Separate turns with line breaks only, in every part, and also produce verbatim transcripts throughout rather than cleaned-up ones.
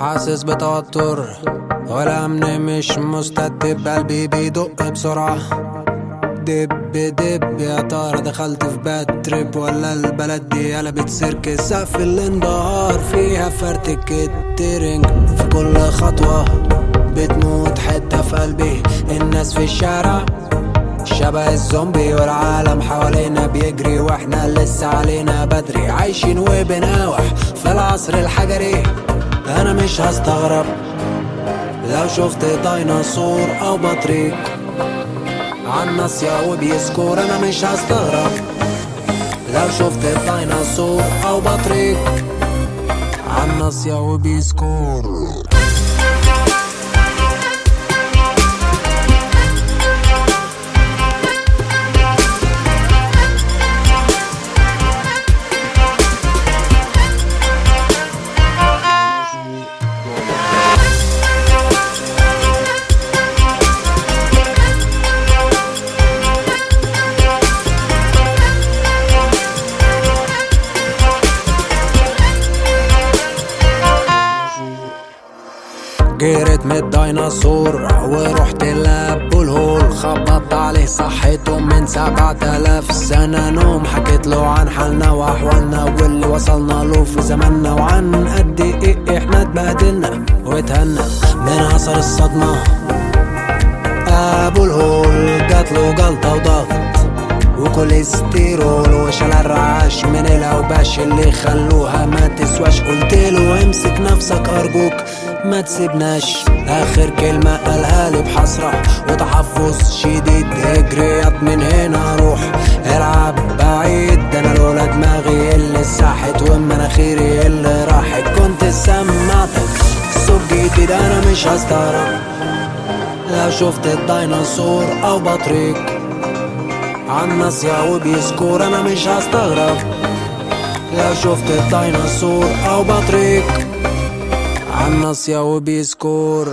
حاسس بتوتر والأمن مش مستتب، قلبي بيدق بسرعة دب دب. يا ترى دخلت في باد تريب ولا البلد دي قلبت سيرك؟ سقف الانبهار فيها فرتك الترنج في كل خطوة بتموت حتة في قلبي. الناس في الشارع شبه الزومبي والعالم حوالينا بيجري واحنا لسه علينا بدري، عايشين وبناوح في العصر الحجري. انا مش هستغرب لو شفت ديناصور او بطريق عالناصية وبيسكور. انا مش هستغرب لو شفت ديناصور او بطريق عالناصية وبيسكور. جريت من الديناصور ورحت لابو الهول، خبطت عليه صحيته من سبعة آلاف سنة نوم. حكيت له عن حالنا واحوالنا واللي وصلنا له في زماننا، وعن قد ايه احنا اتبهدلنا واتهنا من اثر الصدمة. ابو الهول جاتله جلطة وضغط وكوليسترول وشال الرعاش من الاوباش اللي خلوها ما تسواش. قلتله امسك نفسك ارجوك ما تسيبناش، اخر كلمة قالها لي بحسرة وتحفظ شديد. اجريات من هنا روح العب بعيد، ده انا لولا دماغي اللي ساحت ومناخيري اللي راحت كنت سمعتك صوت جديد. انا مش هستغرب لو شفت الديناصور او بطريق عالناصية وبيسكور. انا مش هستغرب لو شفت الديناصور او بطريق عالناصية وبيسكور.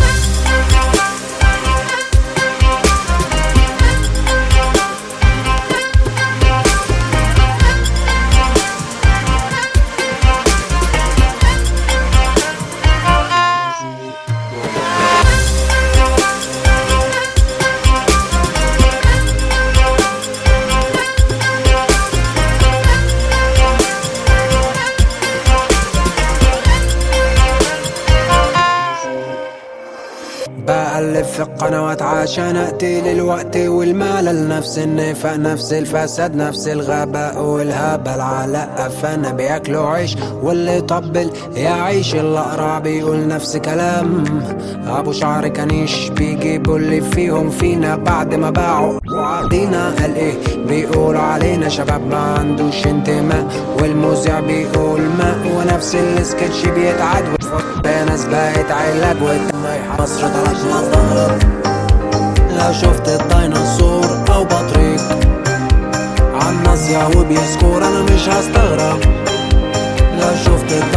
بقلب في القنوات عشان اقتل الوقت والملل، نفس النفاق نفس الفساد نفس الغباء والهبل على قفانا بياكلوا عيش واللي طبل يعيش. الأقرع بيقول نفس كلام ابو شعر كنيش، بيجيبوا اللي فيهم فينا بعد ما باعوا وعطينا. قال ايه بيقولوا علينا شباب ما عندوش انتماء، والمذيع بيقول ماء ونفس السكتش بيتعاد. ناس بقت علاج والدمايح مصر طلعت مستغرب لو شفت الديناصور او بطريق عالناصية وبيسكور. انا مش هستغرب لو شفت